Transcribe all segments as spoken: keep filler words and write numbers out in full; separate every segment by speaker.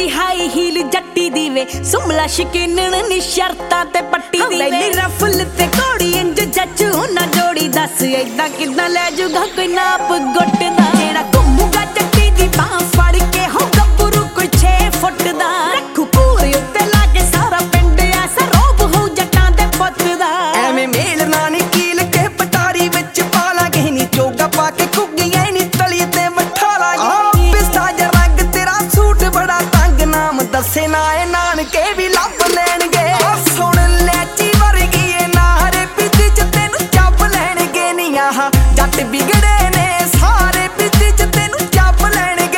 Speaker 1: दी high heel Jatti दी वे सुमला शकीनन नी शर्तां ते पट्टी दी वे रफल ते कोड़ी इंज जच्चू ना जोड़ी दस ऐदा किदां ले जूगा कोई नाप गुट दा जेड़ा घुमूगा जट्टी दी बाह फड़ के हो गब्बरू कोई छे फुट दा रखू पूरे उत्ते लाके सारा पिंड ऐसा रोब हो जट्टां दे पुੱਤ दा
Speaker 2: ਐਵੇਂ ਮੇਲ ਨਾ ਨੀ कील के पटारी विच पा लांगे नी चोगा पा के घुग्गियां नी तली ते मठा लांगे पिस्ता जा रंग तेरा सूट बड़ा तंग नाम दसे ना ए नानके भी लभ लैणगे सुण लैची वर्गी ए नारे पिੱਛੇ च तैनू ਚੱਬ ਲੈਣਗੇ ਨੀ आह जट बिगड़े ने सारे पिੱਛੇ च तैनू ਚੱਬ ਲੈਣਗੇ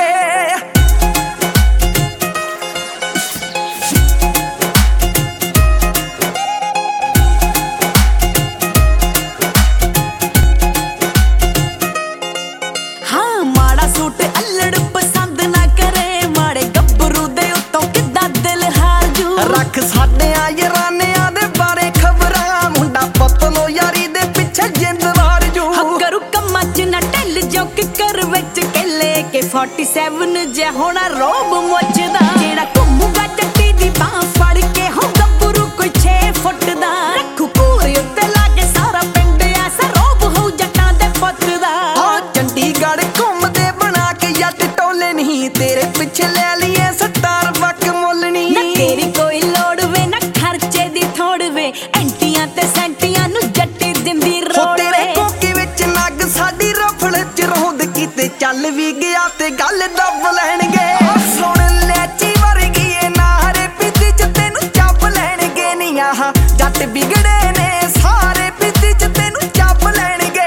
Speaker 1: हाँ माड़ा सूट अल्लड़ पसंद ना करे माड़े गब्बरू दे उत्तों किद्दां दिल हार जू
Speaker 2: रख साडियां यारानियां दे बारे खबरां मुंडा पतलो यारी दे पिछे जिंद वार जू
Speaker 1: करू कम्मां च ना ढिल जोक कर विच केले के सैंतालीस जे होना रोब मुझदा जेड़ा घुमूगा जट्टी दी बाह फड़ के हो गब्बरू कोई छे फुट दा रखू पूरे उत्ते लाके सारा पिंड ऐसा रोब हो जट्टां दे पुੱਤ दा
Speaker 2: हाँ चंडीगढ़ घूमदे बना के जट टोले नहीं तेरे पिछे ले लिए सतार वक मुल
Speaker 1: ना
Speaker 2: नहीं
Speaker 1: तेरी कोई लोड़ वे ना खर्चे दी थोड़ वे एंटियां ते सेंटियां नु जट्टी दिंदी
Speaker 2: हो
Speaker 1: रोड़
Speaker 2: तेरे
Speaker 1: वे
Speaker 2: कोके विच नग साडी रफड़ च रौंद कीते चल भी गया ते गल दब लैणगे सुण लैची वर्गी ए नारे पिੱਛੇ च तैनू ਚੱਬ ਲੈਣਗੇ ਨੀ आह जट बिगड़े ने सारे पिੱਛੇ च तैनू ਚੱਬ ਲੈਣਗੇ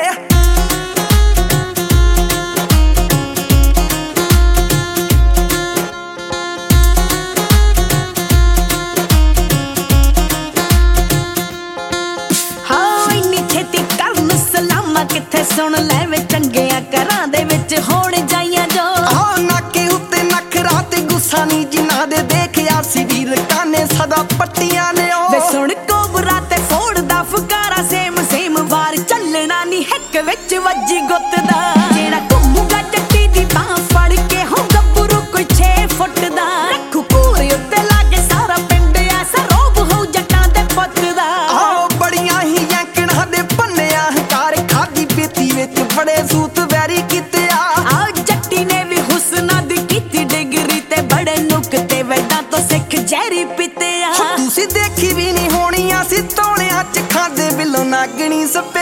Speaker 1: हाँ इन्नी छेती करन सलामा किथे सुन ले वे चंगियां घरां दे विच होण जाइयां जो
Speaker 2: हाँ नाके उत्ते नखरा ते गुस्सा नी जिन्हां दे देखिया सी वीर काने सदा पट्टियां ने ओ
Speaker 1: वे सुण कोबरा ते फोड़दा फुकारा सेम सेम वार चलना नी हिक विच वज्जी गुੱਤ दा जेड़ा घुमूगा जट्टी दी बाह फड़ के हो गब्बरू कोई छे फुट दा रखू पूरे उत्ते लाके सारा पिंड ऐसा रोब हो जट्टां दे पुੱਤ दा
Speaker 2: आओ बड़ियां ही यंकणा दे भन्निया हकार खादी पीती विच बड़े सूत वैरी कीते आ
Speaker 1: आ जट्टी ने भी हुस्ना दी कीती डिग्री ते बड़े नुक्ते वैदां तो सिख जहरी पीते आ
Speaker 2: तुसी देखी भी नहीं होनी असी तोलियां च खादे बिलो नागणी सप्पे